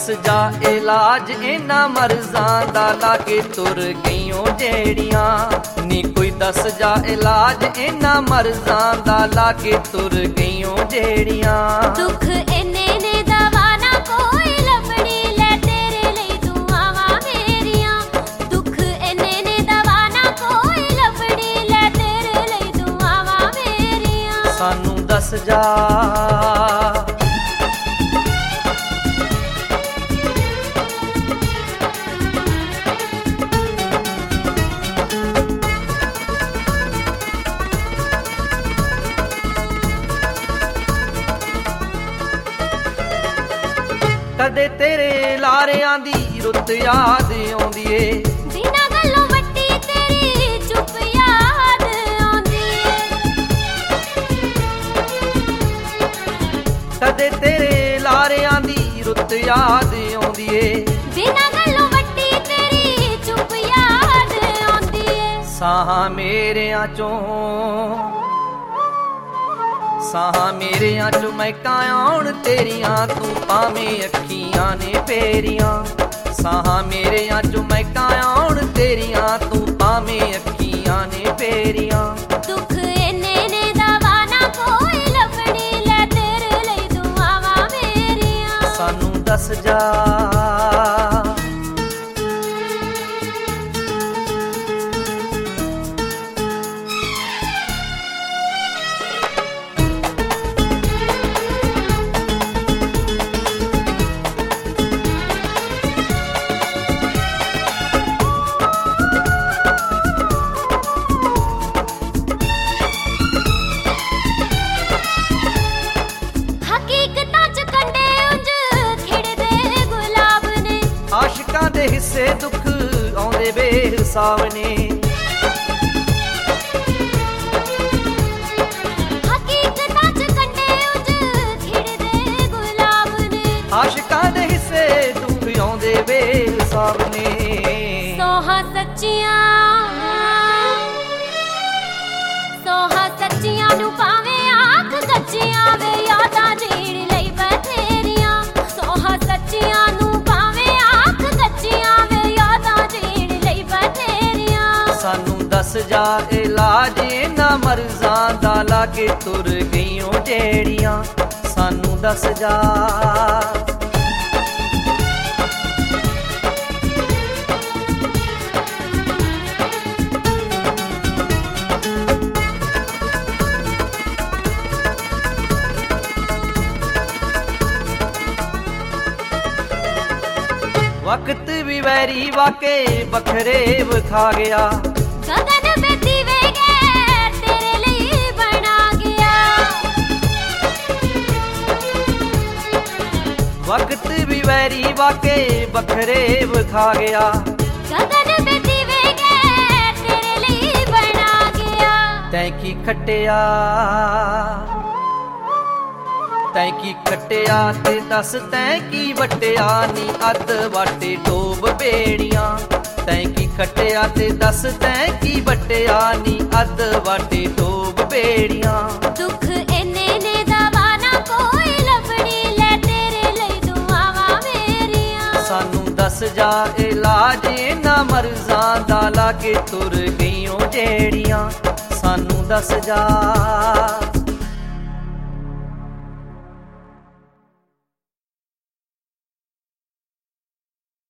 दस जा इलाज इन्हां मर्जां दा लाके तुर गईओ जेड़ियां नी कोई दस जा इलाज इन्हां मर्जां दा लाके तुर गईओ जेड़ियां दुख इन्ने ने दवा ना कोई लभड़ी ले तेरे लई दुआवां मेरियां दुख इन्ने ने दवा ना कोई लभड़ी ले तेरे लई दुआवां मेरियां सानू दस जा कदे तेरे लारियां दी रुत याद आउंदी ए बिना गल्लों वट्टी तेरी चुप याद आउंदी कदे तेरे लारियां दी रुत याद आउंदी ए बिना गल्लों वट्टी तेरी चुप याद आउंदी साहां मेरेयां चों साहां मेरेयां चो महकां आउण तेरियां तू भावें अखियां ने फेरियां साहां मेरेयां चो महकां आउण तेरियां तू भावें अखियां ने फेरियां दुख इन्ने ने दवा ना कोई लभड़ी ले तेरे लई दुआवां मेरियां सानू दस जा आशिकां दे हिस्से दुख आउंदे बेहिसाब ने हकीकतां च कंडे उंज खिड़दे गुलाब ने आशिकां दे हिस्से दुख आउंदे बेहिसाब ने सोहा सच्चियां नू भावें आख कच्चियां वे यादां जीण लई बथेरियां सोहा सच्चियां नू सानू दस जा इलाज इन्हां मर्जां दा लाके तुर गईओ जेड़ियां सानू दस जा वक्त भी वैरी वाके बखरे विखा गया गगन में दीवे गैर तेरे लिए बना गया वक्त भी वैरी वाके बखरे विखा गया गगन में दीवे गैर तेरे लिए बना गया तैं की खटिया ते दस तैं की वटिया नी अद वाटे डोब बेड़ियां तैं की खटिया ते दस तैं की वटिया नी अद वाटे डोब बेड़ियां दुख इन्ने ने दवा ना कोई लभड़ी ले तेरे लई दुआवां मेरियां सानू दस जा इलाज इन्हां मर्जां दा लाके तुर गईओ जेड़ियां सानू दस जा